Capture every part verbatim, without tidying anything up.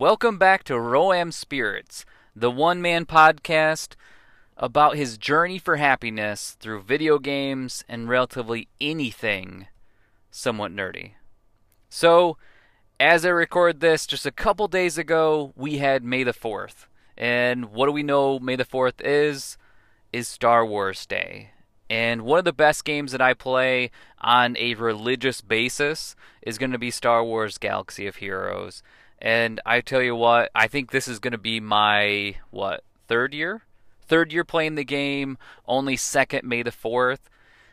Welcome back to Roam Spirits, the one-man podcast about his journey for happiness through video games and relatively anything somewhat nerdy. So, as I record this, just a couple days ago, we had May the fourth. And what do we know May the fourth is? Is Star Wars Day. And one of the best games that I play on a religious basis is going to be Star Wars Galaxy of Heroes. And I tell you what, I think this is going to be my, what, third year? Third year playing the game, only second May the fourth.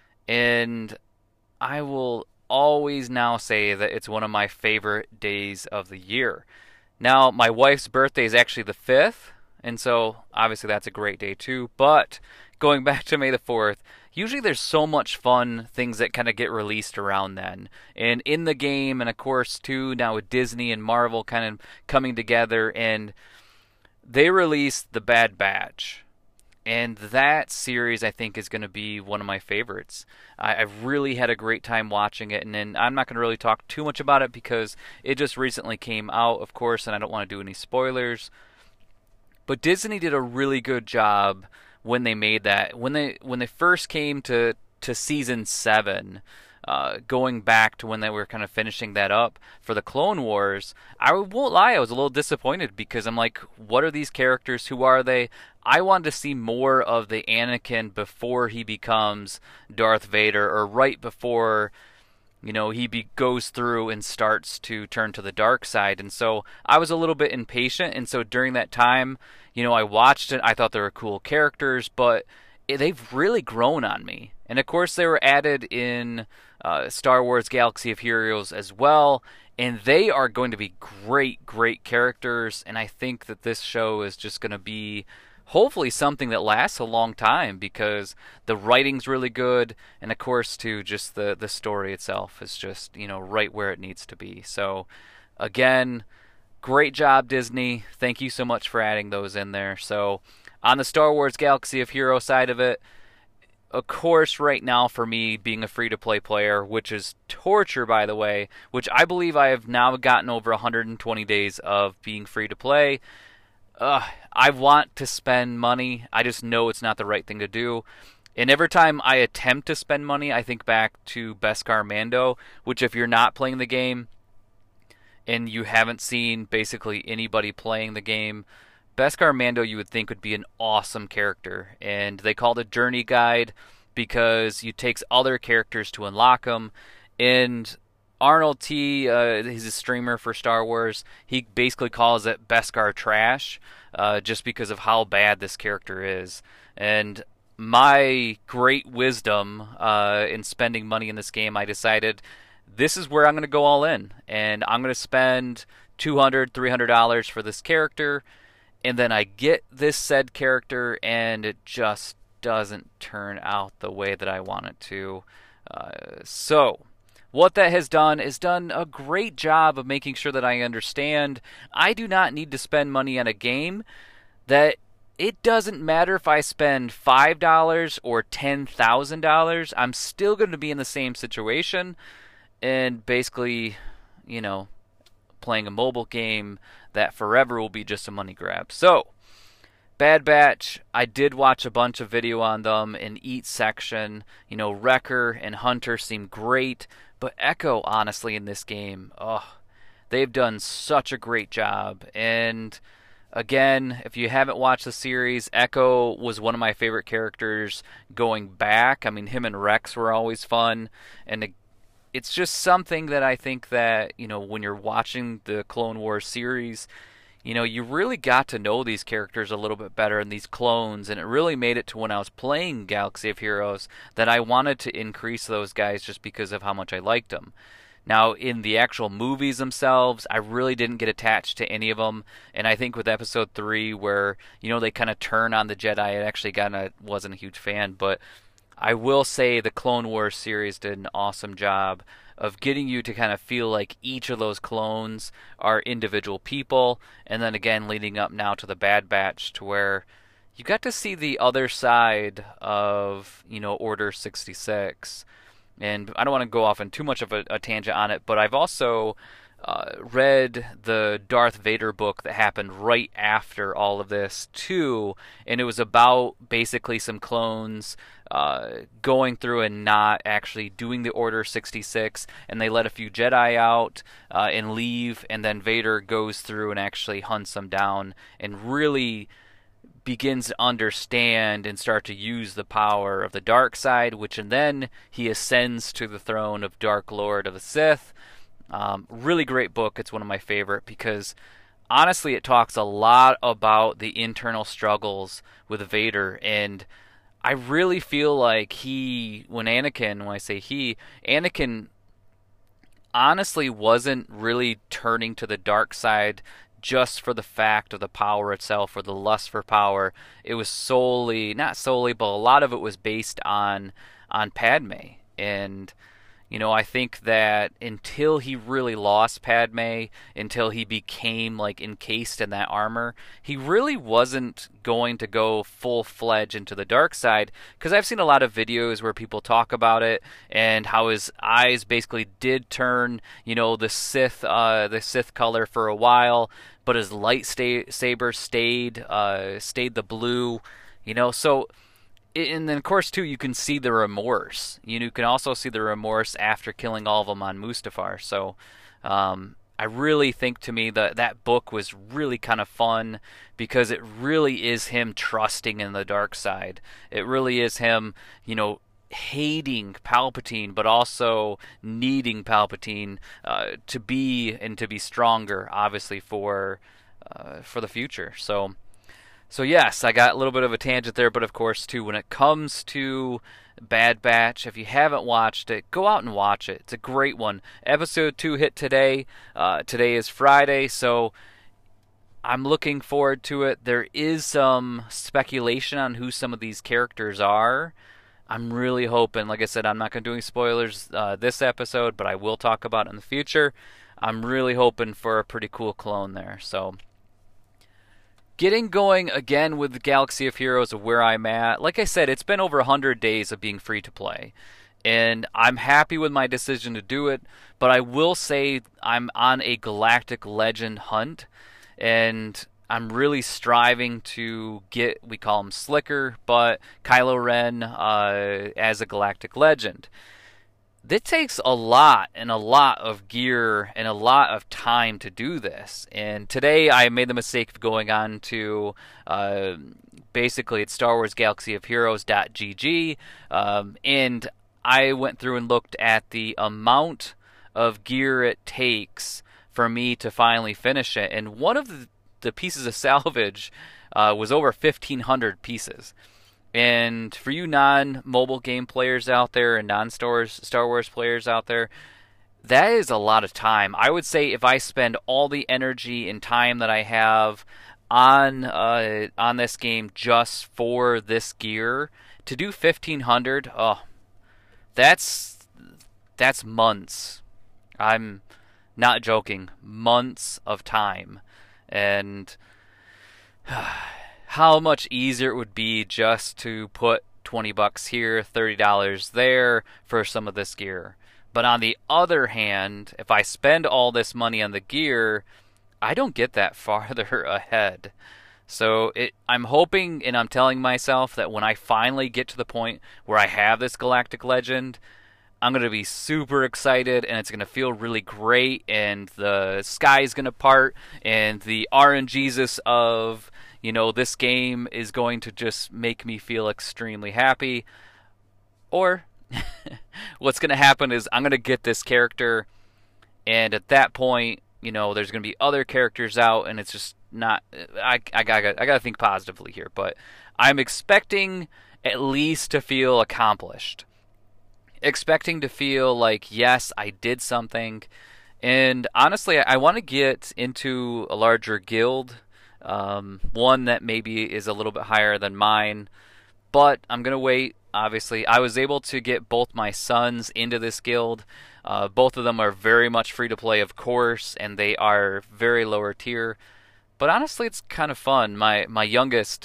And I will always now say that it's one of my favorite days of the year. Now, my wife's birthday is actually the fifth, and so obviously that's a great day too. But going back to May the fourth, usually there's so much fun things that kind of get released around then. And in the game, and of course too, now with Disney and Marvel kind of coming together, and they released The Bad Batch. And that series, I think, is going to be one of my favorites. I, I've really had a great time watching it, and then I'm not going to really talk too much about it because it just recently came out, of course, and I don't want to do any spoilers. But Disney did a really good job when they made that. When they when they first came to, to season seven, uh, going back to when they were kind of finishing that up for the Clone Wars, I won't lie, I was a little disappointed because I'm like, what are these characters? Who are they? I wanted to see more of the Anakin before he becomes Darth Vader, or right before, you know, he be, goes through and starts to turn to the dark side. And so I was a little bit impatient, and so during that time, you know, I watched it. I thought they were cool characters, but it, they've really grown on me. And of course, they were added in uh, Star Wars Galaxy of Heroes as well, and they are going to be great, great characters. And I think that this show is just going to be hopefully something that lasts a long time because the writing's really good, and of course too, just the the story itself is just, you know, right where it needs to be. So again, great job, Disney. Thank you so much for adding those in there. So on the Star Wars Galaxy of Heroes side of it, of course, right now for me, being a free-to-play player, which is torture, by the way, which I believe I have now gotten over one hundred twenty days of being free-to-play. Uh, I want to spend money. I just know it's not the right thing to do. And every time I attempt to spend money, I think back to Beskar Mando, which if you're not playing the game and you haven't seen basically anybody playing the game, Beskar Mando you would think would be an awesome character. And they call it Journey Guide because it takes other characters to unlock them. And Arnold T, uh, he's a streamer for Star Wars. He basically calls it Beskar trash, uh, just because of how bad this character is. And my great wisdom uh, in spending money in this game, I decided this is where I'm going to go all in, and I'm going to spend two hundred dollars, three hundred dollars for this character, and then I get this said character, and it just doesn't turn out the way that I want it to. Uh, so what that has done is done a great job of making sure that I understand I do not need to spend money on a game, that it doesn't matter if I spend five dollars or ten thousand dollars, I'm still going to be in the same situation and basically, you know, playing a mobile game that forever will be just a money grab. So, Bad Batch, I did watch a bunch of video on them in each section. You know, Wrecker and Hunter seem great. But Echo, honestly, in this game, oh, they've done such a great job. And again, if you haven't watched the series, Echo was one of my favorite characters going back. I mean, him and Rex were always fun. And it's just something that I think that, you know, when you're watching the Clone Wars series, you know, you really got to know these characters a little bit better, and these clones, and it really made it to when I was playing Galaxy of Heroes that I wanted to increase those guys just because of how much I liked them. Now, in the actual movies themselves, I really didn't get attached to any of them, and I think with Episode three, where, you know, they kind of turn on the Jedi, I actually kind of wasn't a huge fan, but I will say the Clone Wars series did an awesome job of getting you to kind of feel like each of those clones are individual people, and then again leading up now to the Bad Batch, to where you got to see the other side of, you know, Order sixty-six. And I don't want to go off on too much of a, a tangent on it, but I've also uh, read the Darth Vader book that happened right after all of this too, and it was about basically some clones uh, going through and not actually doing the Order sixty-six, and they let a few Jedi out uh, and leave, and then Vader goes through and actually hunts them down and really begins to understand and start to use the power of the dark side, which and then he ascends to the throne of Dark Lord of the Sith. Um, really great book. It's one of my favorite because honestly it talks a lot about the internal struggles with Vader, and I really feel like he, when Anakin, when I say he, Anakin honestly wasn't really turning to the dark side just for the fact of the power itself or the lust for power. It was solely, not solely, but a lot of it was based on on Padme. And you know, I think that until he really lost Padme, until he became like encased in that armor, he really wasn't going to go full-fledged into the dark side, because I've seen a lot of videos where people talk about it and how his eyes basically did turn, you know, the Sith uh, the Sith color for a while, but his lightsaber stayed uh, stayed the blue, you know, so. And then, of course, too, you can see the remorse. You, know, you can also see the remorse after killing all of them on Mustafar. So um, I really think, to me, that that book was really kind of fun because it really is him trusting in the dark side. It really is him, you know, hating Palpatine, but also needing Palpatine uh, to be and to be stronger, obviously, for uh, for the future. So... So yes, I got a little bit of a tangent there, but of course, too, when it comes to Bad Batch, if you haven't watched it, go out and watch it. It's a great one. Episode two hit today. Uh, today is Friday, so I'm looking forward to it. There is some speculation on who some of these characters are. I'm really hoping, like I said, I'm not going to do any spoilers uh, this episode, but I will talk about it in the future. I'm really hoping for a pretty cool clone there, so... Getting going again with the Galaxy of Heroes of where I'm at. Like I said, it's been over one hundred days of being free to play. And I'm happy with my decision to do it. But I will say I'm on a Galactic Legend hunt. And I'm really striving to get, we call him Slicker, but Kylo Ren uh, as a Galactic Legend. It takes a lot and a lot of gear and a lot of time to do this. And today I made the mistake of going on to uh, basically it's Star Wars Galaxy of Heroes dot G G, um, and I went through and looked at the amount of gear it takes for me to finally finish it. And one of the, the pieces of salvage uh, was over fifteen hundred pieces. And for you non-mobile game players out there and non-Star Wars players out there, that is a lot of time. I would say if I spend all the energy and time that I have on uh, on this game just for this gear, to do fifteen hundred, oh, that's that's months. I'm not joking. Months of time. And... how much easier it would be just to put twenty bucks here, thirty dollars there for some of this gear. But on the other hand, if I spend all this money on the gear, I don't get that farther ahead. So it, I'm hoping and I'm telling myself that when I finally get to the point where I have this Galactic Legend, I'm going to be super excited and it's going to feel really great and the sky is going to part and the R N G's of... you know, this game is going to just make me feel extremely happy. Or what's going to happen is I'm going to get this character, and at that point, you know, there's going to be other characters out, and it's just not... I, I, got, I got to think positively here, but I'm expecting at least to feel accomplished. Expecting to feel like, yes, I did something. And honestly, I want to get into a larger guild. Um, one that maybe is a little bit higher than mine, but I'm going to wait, obviously. I was able to get both my sons into this guild. Uh, both of them are very much free to play, of course, and they are very lower tier. But honestly, it's kind of fun. My my youngest,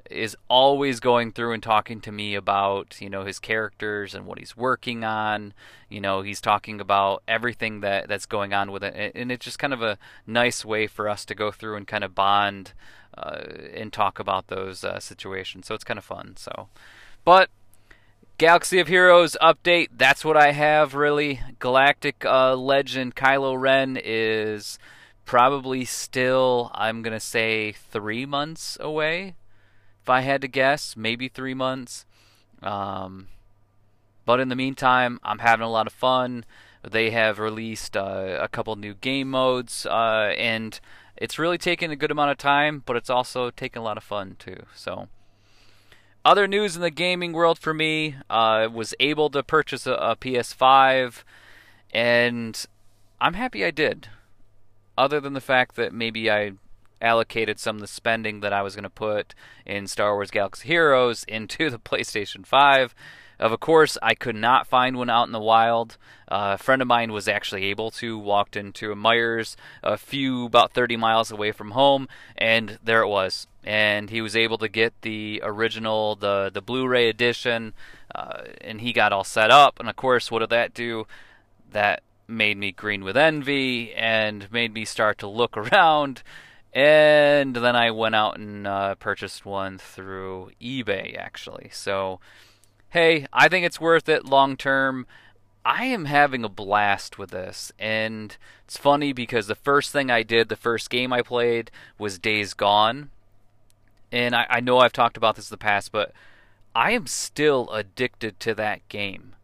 is always going through and talking to me about, you know, his characters and what he's working on. You know, he's talking about everything that, that's going on with it. And it's just kind of a nice way for us to go through and kind of bond uh, and talk about those uh, situations. So it's kind of fun. So, but Galaxy of Heroes update, that's what I have, really. Galactic uh, Legend Kylo Ren is probably still, I'm going to say, three months away. If I had to guess, maybe three months. Um, but in the meantime, I'm having a lot of fun. They have released uh, a couple new game modes, uh, and it's really taken a good amount of time, but it's also taken a lot of fun too. So, other news in the gaming world for me, uh, was able to purchase a, a P S five, and I'm happy I did. Other than the fact that maybe I allocated some of the spending that I was going to put in Star Wars Galaxy Heroes into the PlayStation five. Of course, I could not find one out in the wild. Uh, a friend of mine was actually able to, walked into a Myers a few, about thirty miles away from home, and there it was. And he was able to get the original, the, the Blu-ray edition, uh, and he got all set up. And of course, what did that do? That made me green with envy and made me start to look around. And then I went out and uh, purchased one through eBay, actually. So, hey, I think it's worth it long term. I am having a blast with this. And it's funny because the first thing I did, the first game I played, was Days Gone. And I, I know I've talked about this in the past, but I am still addicted to that game.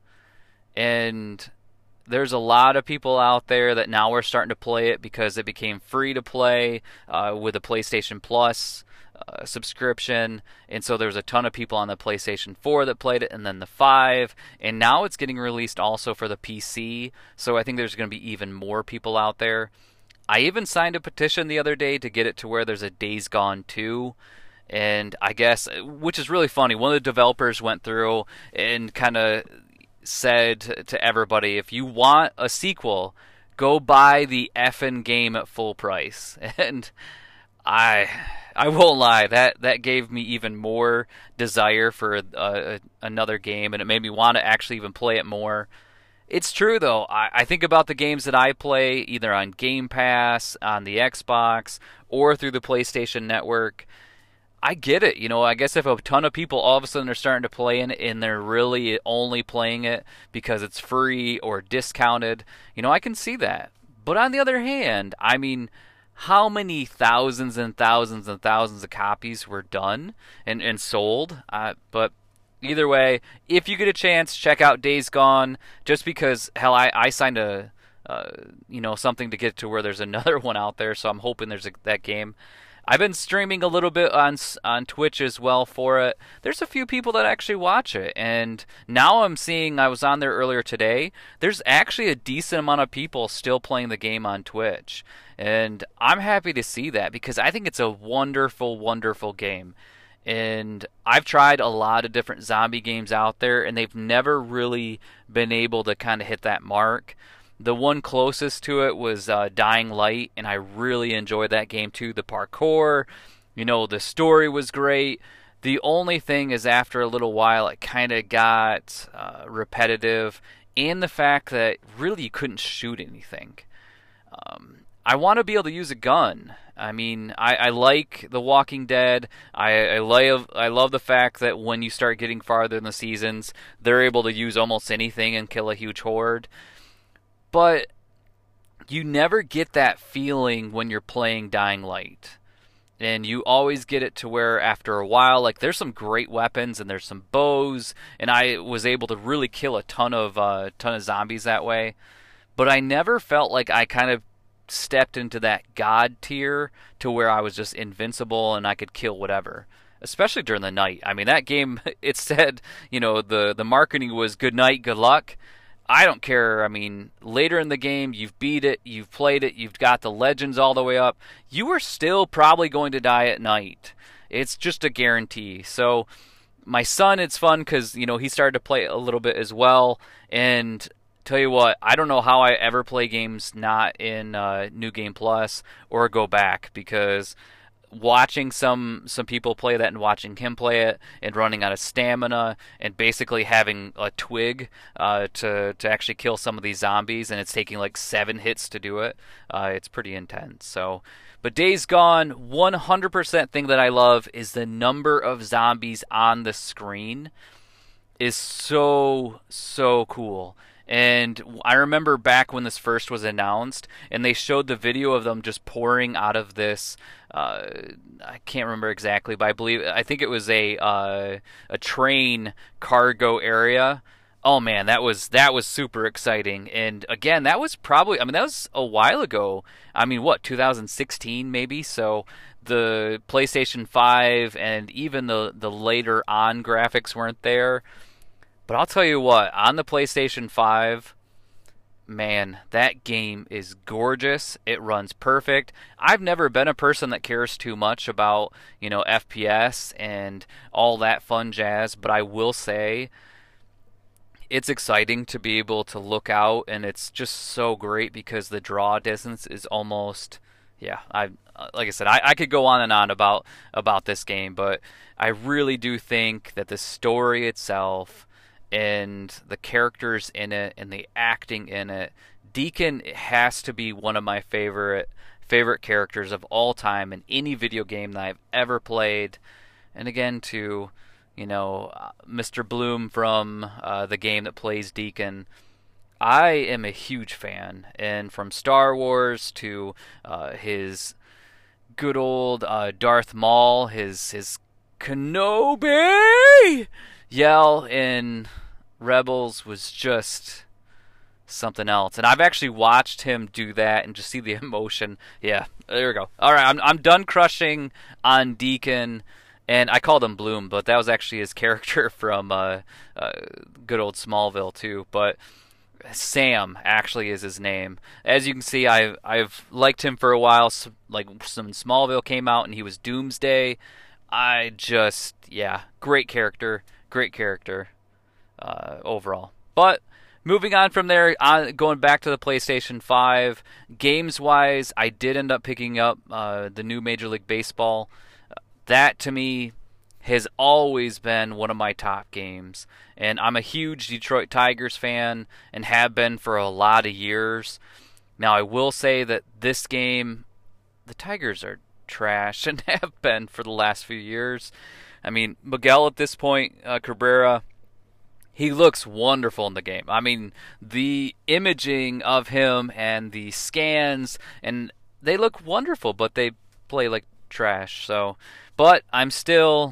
And there's a lot of people out there that now are starting to play it because it became free to play uh, with a PlayStation Plus uh, subscription. And so there's a ton of people on the PlayStation four that played it, and then the five. And now it's getting released also for the P C. So I think there's going to be even more people out there. I even signed a petition the other day to get it to where there's a Days Gone two. And I guess, which is really funny, one of the developers went through and kind of said to everybody, if you want a sequel, go buy the effing game at full price. And I I won't lie, that that gave me even more desire for uh, another game, and it made me want to actually even play it more. It's true though, I, I think about the games that I play either on Game Pass, on the Xbox, or through the PlayStation Network. I get it, you know, I guess if a ton of people all of a sudden are starting to play in it and they're really only playing it because it's free or discounted, you know, I can see that. But on the other hand, I mean, how many thousands and thousands and thousands of copies were done and, and sold? Uh, but either way, if you get a chance, check out Days Gone, just because, hell, I, I signed a, uh, you know, something to get to where there's another one out there, so I'm hoping there's a, that game. I've been streaming a little bit on on Twitch as well for it. There's a few people that actually watch it, and now I'm seeing, I was on there earlier today, there's actually a decent amount of people still playing the game on Twitch. And I'm happy to see that because I think it's a wonderful, wonderful game. And I've tried a lot of different zombie games out there, and they've never really been able to kind of hit that mark. The one closest to it was uh, Dying Light, and I really enjoyed that game too. The parkour, you know, the story was great. The only thing is after a little while it kind of got uh, repetitive, and the fact that really you couldn't shoot anything. Um, I want to be able to use a gun. I mean, I, I like The Walking Dead. I, I love I love the fact that when you start getting farther in the seasons, they're able to use almost anything and kill a huge horde. But you never get that feeling when you're playing Dying Light. And you always get it to where after a while, like there's some great weapons and there's some bows, and I was able to really kill a ton of uh, ton of zombies that way. But I never felt like I kind of stepped into that god tier to where I was just invincible and I could kill whatever. Especially during the night. I mean, that game, it said, you know, the, the marketing was good night, good luck. I don't care. I mean, later in the game, you've beat it, you've played it, you've got the legends all the way up. You are still probably going to die at night. It's just a guarantee. So, my son, it's fun because, you know, he started to play a little bit as well. And tell you what, I don't know how I ever play games not in uh, New Game Plus or go back, because watching some some people play that and watching him play it and running out of stamina and basically having a twig uh, to to actually kill some of these zombies, and it's taking like seven hits to do it. Uh, it's pretty intense. So, but Days Gone, one hundred percent thing that I love is the number of zombies on the screen is so so cool. And I remember back when this first was announced, and they showed the video of them just pouring out of this. Uh, I can't remember exactly, but I believe I think it was a uh, a train cargo area. Oh man, that was that was super exciting. And again, that was probably I mean that was a while ago. I mean, what, two thousand sixteen maybe? So the PlayStation five and even the the later on graphics weren't there. But I'll tell you what, on the PlayStation five, man, that game is gorgeous. It runs perfect. I've never been a person that cares too much about, you know, F P S and all that fun jazz, but I will say it's exciting to be able to look out, and it's just so great because the draw distance is almost, yeah, I like I said, I, I could go on and on about about this game, but I really do think that the story itself and the characters in it and the acting in it, Deacon has to be one of my favorite favorite characters of all time in any video game that I've ever played. And again, to, you know, Mister Bloom from uh, the game that plays Deacon, I am a huge fan. And from Star Wars to uh, his good old uh, Darth Maul, his his Kenobi yell in Rebels was just something else. And I've actually watched him do that and just see the emotion. Yeah, there we go. All right, I'm I'm done crushing on Deacon, and I called him Bloom, but that was actually his character from uh, uh, good old Smallville too. But Sam actually is his name. As you can see, I've I've liked him for a while. So, like, some Smallville came out and he was Doomsday. I just, yeah, great character, great character uh, overall. But moving on from there, on, going back to the PlayStation five, games-wise, I did end up picking up uh, the new Major League Baseball. That, to me, has always been one of my top games. And I'm a huge Detroit Tigers fan and have been for a lot of years. Now, I will say that this game, the Tigers are trash and have been for the last few years. I mean, Miguel at this point, uh, Cabrera, he looks wonderful in the game. I mean, the imaging of him and the scans, and they look wonderful, but they play like trash. So, but I'm still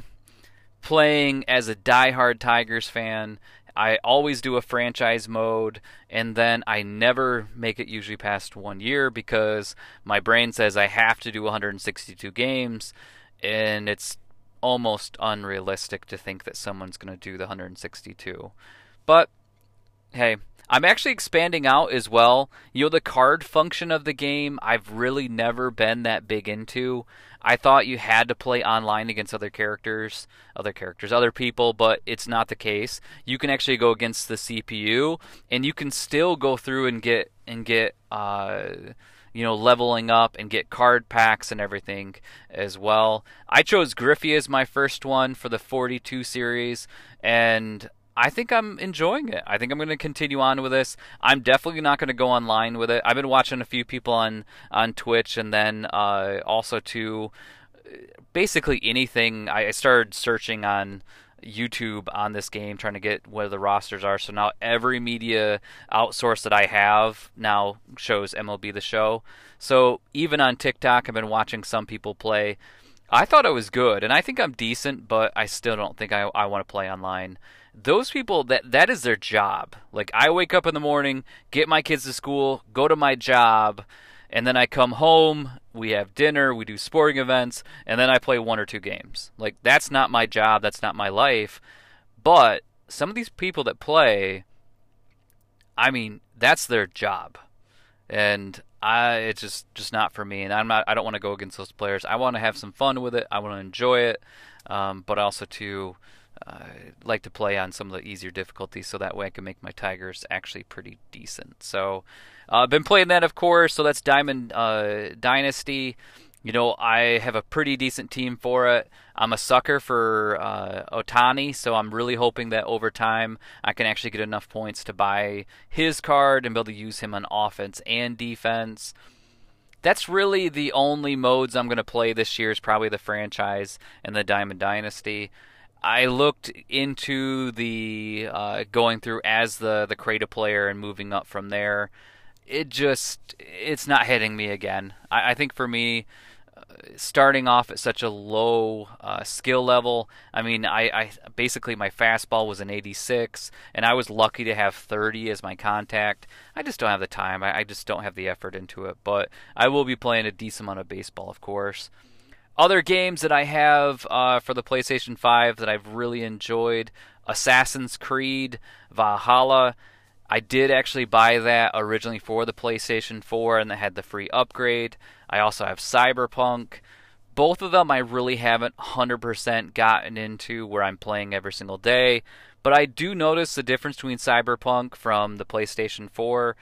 playing as a diehard Tigers fan. I always do a franchise mode, and then I never make it usually past one year because my brain says I have to do one hundred sixty-two games, and it's almost unrealistic to think that someone's going to do the one hundred sixty-two. But, hey, I'm actually expanding out as well. You know, the card function of the game, I've really never been that big into. I thought you had to play online against other characters, other characters, other people, but it's not the case. You can actually go against the C P U, and you can still go through and get and get uh, you know, leveling up and get card packs and everything as well. I chose Griffey as my first one for the forty-two series, and I think I'm enjoying it. I think I'm going to continue on with this. I'm definitely not going to go online with it. I've been watching a few people on, on Twitch, and then uh, also to basically anything. I started searching on YouTube on this game, trying to get where the rosters are. So now every media outsource that I have now shows M L B The Show. So even on TikTok, I've been watching some people play. I thought it was good, and I think I'm decent, but I still don't think I, I want to play online. Those people, that that is their job. Like, I wake up in the morning, get my kids to school, go to my job, and then I come home, we have dinner, we do sporting events, and then I play one or two games. Like, that's not my job, that's not my life. But some of these people that play, I mean, that's their job. And I it's just, just not for me, and I'm not I don't want to go against those players. I want to have some fun with it. I want to enjoy it. Um, but also to Uh, like to play on some of the easier difficulties, so that way I can make my Tigers actually pretty decent. So I've uh, been playing that, of course. So that's Diamond uh, Dynasty. You know, I have a pretty decent team for it. I'm a sucker for uh, Otani, so I'm really hoping that over time I can actually get enough points to buy his card and be able to use him on offense and defense. That's really the only modes I'm going to play this year is probably the franchise and the Diamond Dynasty. I looked into the uh, going through as the the creative player and moving up from there. It just it's not hitting me again. I, I think for me, uh, starting off at such a low uh, skill level. I mean, I, I basically my fastball was an eighty-six, and I was lucky to have thirty as my contact. I just don't have the time. I, I just don't have the effort into it. But I will be playing a decent amount of baseball, of course. Other games that I have uh, for the PlayStation five that I've really enjoyed, Assassin's Creed Valhalla. I did actually buy that originally for the PlayStation four, and that had the free upgrade. I also have Cyberpunk. Both of them I really haven't one hundred percent gotten into where I'm playing every single day, but I do notice the difference between Cyberpunk from the PlayStation four.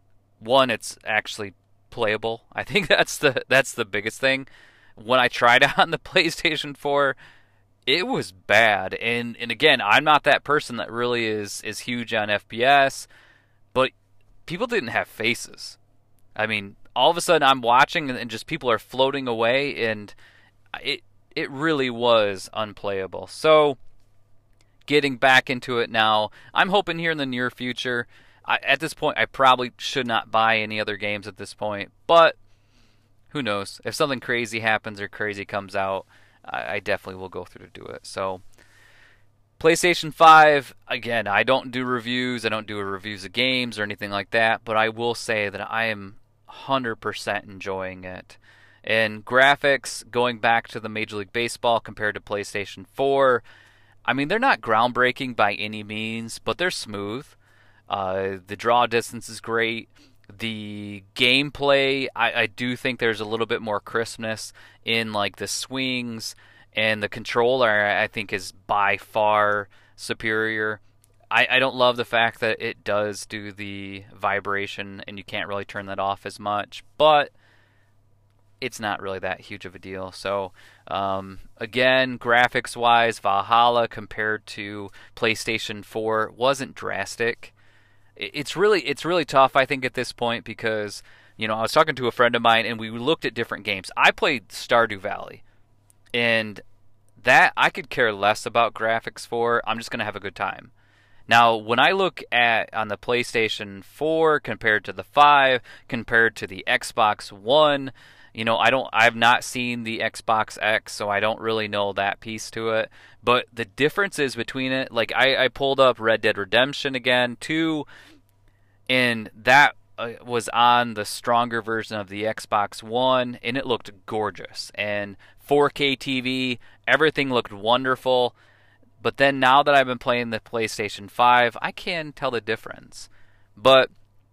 One, it's actually playable. I think that's the that's the biggest thing. When I tried it on the PlayStation four, it was bad. And and again, I'm not that person that really is is huge on F P S, but people didn't have faces. I mean, all of a sudden I'm watching and just people are floating away, and it it really was unplayable. So getting back into it now, I'm hoping here in the near future. I, at this point, I probably should not buy any other games at this point, but who knows? If something crazy happens or crazy comes out, I, I definitely will go through to do it. So, PlayStation five, again, I don't do reviews. I don't do reviews of games or anything like that, but I will say that I am one hundred percent enjoying it. And graphics, going back to the Major League Baseball compared to PlayStation four, I mean, they're not groundbreaking by any means, but they're smooth. Uh, the draw distance is great. The gameplay, I, I do think there's a little bit more crispness in like the swings, and the controller I think is by far superior. I, I don't love the fact that it does do the vibration and you can't really turn that off as much, but it's not really that huge of a deal. So um, again, graphics wise, Valhalla compared to PlayStation four wasn't drastic. It's really it's really tough, I think, at this point because, you know, I was talking to a friend of mine and we looked at different games. I played Stardew Valley, and that I could care less about graphics for. I'm just going to have a good time. Now, when I look at on the PlayStation four compared to the five, compared to the Xbox One, you know, I don't I've not seen the Xbox X, so I don't really know that piece to it. But the differences between it, like I, I pulled up Red Dead Redemption again, two, and that uh, was on the stronger version of the Xbox One, and it looked gorgeous. And four K T V, everything looked wonderful. But then now that I've been playing the PlayStation five, I can tell the difference. But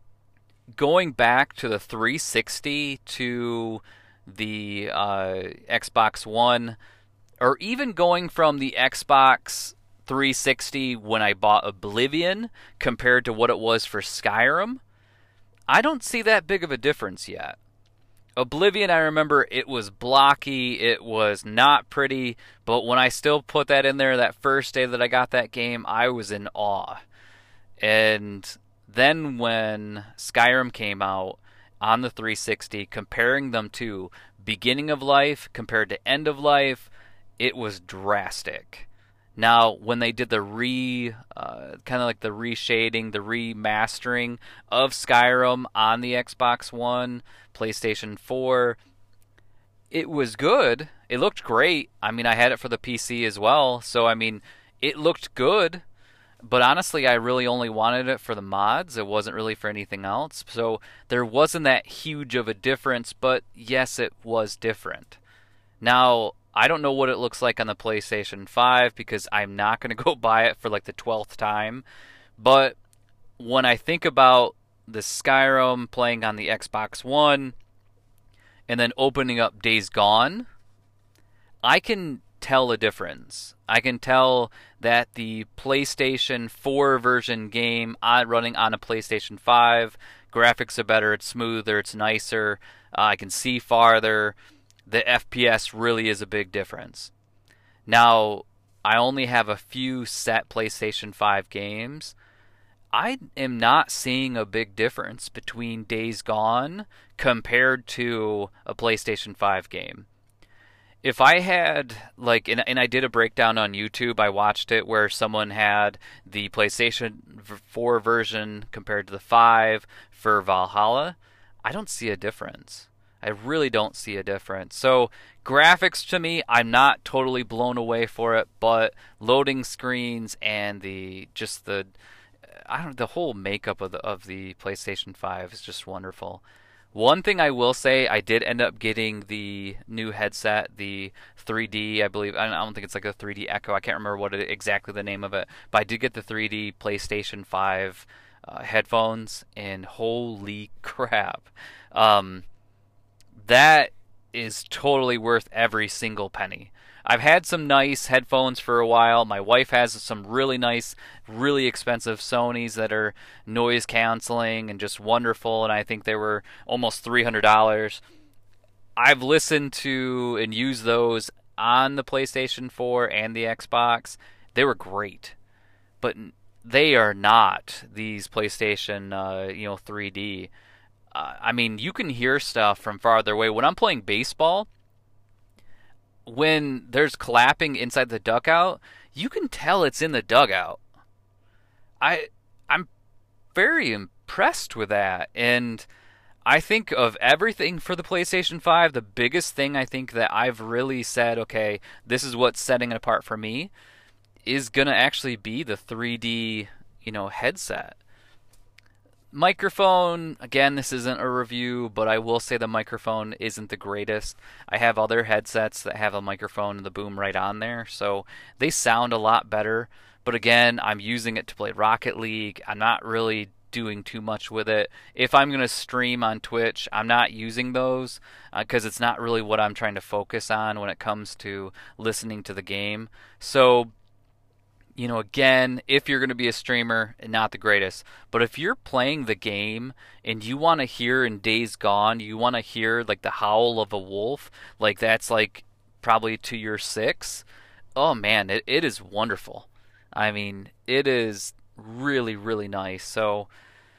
going back to the three sixty to the uh, Xbox One, or even going from the Xbox three sixty when I bought Oblivion compared to what it was for Skyrim, I don't see that big of a difference yet. Oblivion, I remember it was blocky, it was not pretty, but when I still put that in there that first day that I got that game, I was in awe. And then when Skyrim came out on the three sixty, comparing them to beginning of life compared to end of life, it was drastic. Now, when they did the re, uh, kind of like the reshading, the remastering of Skyrim on the Xbox One, PlayStation four, it was good. It looked great. I mean, I had it for the P C as well, so I mean, it looked good. But honestly, I really only wanted it for the mods. It wasn't really for anything else. So there wasn't that huge of a difference, but yes, it was different. Now, I don't know what it looks like on the PlayStation five because I'm not going to go buy it for like the twelfth time. But when I think about the Skyrim playing on the Xbox One and then opening up Days Gone, I can tell a difference. I can tell that the PlayStation four version game on, running on a PlayStation five, graphics are better, it's smoother, it's nicer, uh, I can see farther. the F P S really is a big difference. Now, I only have a few set PlayStation five games. I am not seeing a big difference between Days Gone compared to a PlayStation five game. If I had, like, and, and I did a breakdown on YouTube, I watched it where someone had the PlayStation four version compared to the five for Valhalla, I don't see a difference. I really don't see a difference. So, graphics to me, I'm not totally blown away for it, but loading screens and the, just the, I don't the whole makeup of the of the PlayStation five is just wonderful. One thing I will say, I did end up getting the new headset, the three D, I believe. I don't think it's like a three D Echo. I can't remember what it, exactly the name of it, but I did get the three D PlayStation five uh, headphones, and holy crap, um, that is totally worth every single penny. I've had some nice headphones for a while. My wife has some really nice, really expensive Sonys that are noise canceling and just wonderful, and I think they were almost three hundred dollars. I've listened to and used those on the PlayStation four and the Xbox. They were great, but they are not these PlayStation, uh, you know, three D. Uh, I mean, you can hear stuff from farther away. When I'm playing baseball, when there's clapping inside the dugout, you can tell it's in the dugout. I I'm very impressed with that, and I think of everything for the PlayStation five, the biggest thing I think that I've really said, okay, this is what's setting it apart for me, is gonna actually be the three D, you know, headset. Microphone, again, this isn't a review, but I will say the microphone isn't the greatest. I have other headsets that have a microphone and the boom right on there, so they sound a lot better. But again, I'm using it to play Rocket League. I'm not really doing too much with it. If I'm going to stream on Twitch, I'm not using those because uh, it's not really what I'm trying to focus on when it comes to listening to the game. So, you know, again, if you're going to be a streamer, not the greatest. But if you're playing the game and you want to hear in Days Gone, you want to hear like the howl of a wolf, like that's like probably to your six. Oh man, it, it is wonderful. I mean, it is really, really nice. So,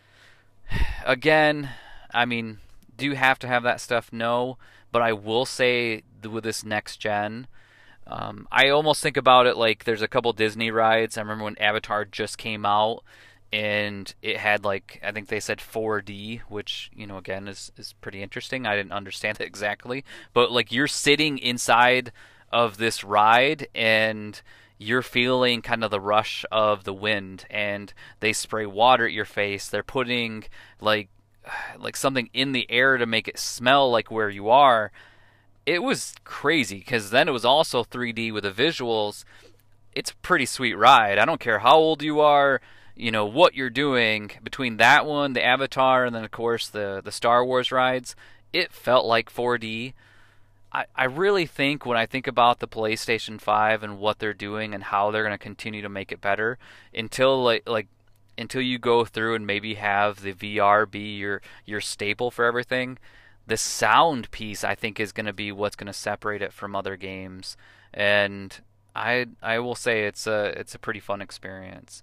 again, I mean, do you have to have that stuff? No. But I will say with this next gen, Um, I almost think about it like there's a couple Disney rides. I remember when Avatar just came out and it had like, I think they said four D, which, you know, again is, is pretty interesting. I didn't understand it exactly. But like you're sitting inside of this ride and you're feeling kind of the rush of the wind and they spray water at your face. They're putting like like something in the air to make it smell like where you are. It was crazy because then it was also three D with the visuals. It's a pretty sweet ride. I don't care how old you are, you know, what you're doing. Between that one, the Avatar, and then of course the, the Star Wars rides, it felt like four D. I, I really think when I think about the PlayStation five and what they're doing and how they're going to continue to make it better, until like like until you go through and maybe have the V R be your your staple for everything, the sound piece I think is going to be what's going to separate it from other games, and I I will say it's a it's a pretty fun experience.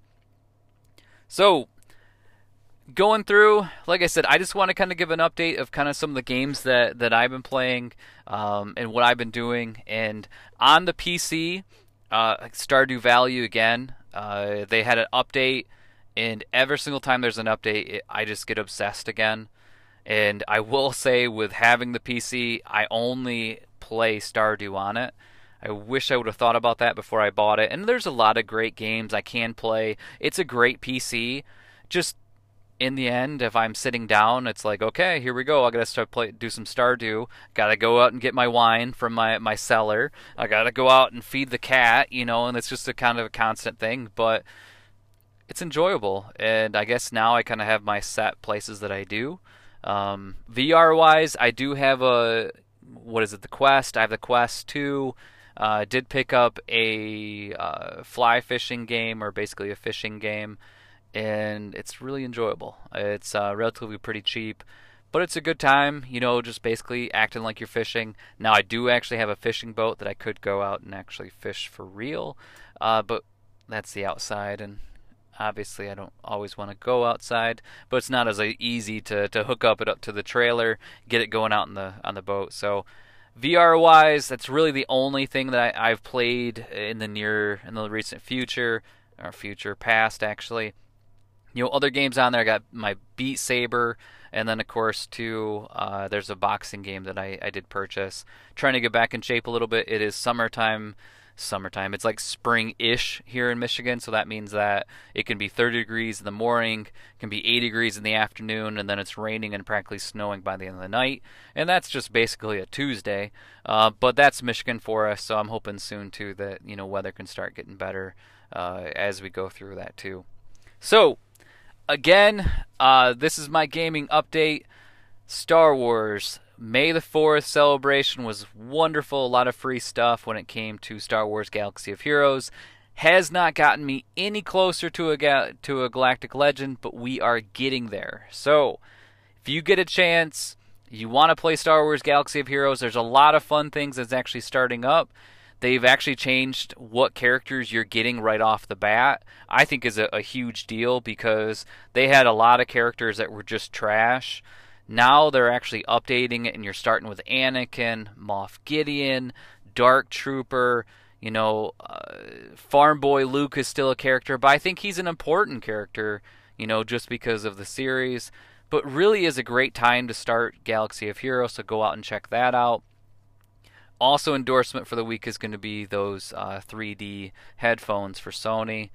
So going through, like I said, I just want to kind of give an update of kind of some of the games that that I've been playing um, and what I've been doing. And on the P C, uh, Stardew Valley again, uh, they had an update, and every single time there's an update, it, I just get obsessed again. And I will say, with having the P C, I only play Stardew on it. I wish I would have thought about that before I bought it. And there's a lot of great games I can play. It's a great P C. Just in the end, if I'm sitting down, it's like, okay, here we go. I gotta start play, do some Stardew. Gotta go out and get my wine from my my cellar. I gotta go out and feed the cat, you know. And it's just a kind of a constant thing, but it's enjoyable. And I guess now I kind of have my set places that I do. Um, V R wise, I do have a, what is it, the Quest. I have the Quest two. I uh, did pick up a uh, fly fishing game, or basically a fishing game, and it's really enjoyable. It's uh, relatively pretty cheap, but it's a good time, you know, just basically acting like you're fishing. Now, I do actually have a fishing boat that I could go out and actually fish for real, uh, but that's the outside, and obviously I don't always want to go outside, but it's not as easy to, to hook up it up to the trailer, get it going out in the on the boat. So V R-wise, that's really the only thing that I, I've played in the near, in the recent future, or future past, actually. You know, other games on there, I got my Beat Saber, and then, of course, too, uh, there's a boxing game that I, I did purchase. Trying to get back in shape a little bit. It is summertime. Summertime. It's like spring-ish here in Michigan, so that means that it can be thirty degrees in the morning, can be eighty degrees in the afternoon, and then it's raining and practically snowing by the end of the night. And that's just basically a Tuesday. Uh, but that's Michigan for us, so I'm hoping soon too that, you know, weather can start getting better uh, as we go through that too. So again, uh, this is my gaming update. Star Wars May the fourth celebration was wonderful. A lot of free stuff when it came to Star Wars Galaxy of Heroes. Has not gotten me any closer to a ga- to a Galactic Legend, but we are getting there. So, if you get a chance, you want to play Star Wars Galaxy of Heroes, there's a lot of fun things that's actually starting up. They've actually changed what characters you're getting right off the bat. I think is a, a huge deal, because they had a lot of characters that were just trash. Now they're actually updating it, and you're starting with Anakin, Moff Gideon, Dark Trooper. You know, uh, Farm Boy Luke is still a character, but I think he's an important character, you know, just because of the series. But really is a great time to start Galaxy of Heroes, so go out and check that out. Also, endorsement for the week is going to be those uh, three D headphones for Sony.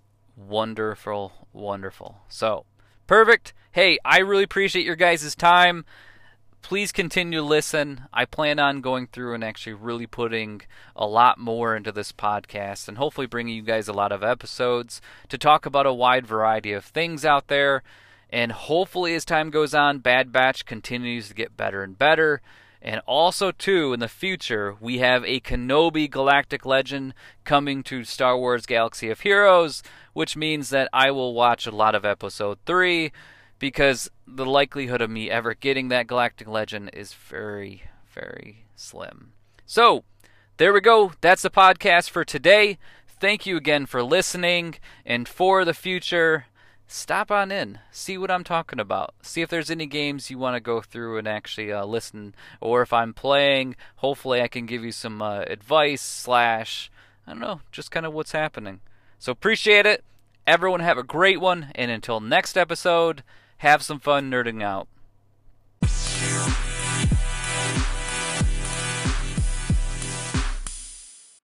Wonderful, wonderful. So, perfect. Hey, I really appreciate your guys' time. Please continue to listen. I plan on going through and actually really putting a lot more into this podcast, and hopefully bringing you guys a lot of episodes to talk about a wide variety of things out there. And hopefully as time goes on, Bad Batch continues to get better and better. And also, too, in the future, we have a Kenobi Galactic Legend coming to Star Wars Galaxy of Heroes, which means that I will watch a lot of Episode three, because the likelihood of me ever getting that Galactic Legend is very, very slim. So, there we go. That's the podcast for today. Thank you again for listening. And for the future, stop on in. See what I'm talking about. See if there's any games you want to go through and actually uh, listen. Or if I'm playing, hopefully I can give you some uh, advice slash, I don't know, just kind of what's happening. So appreciate it. Everyone have a great one. And until next episode, have some fun nerding out.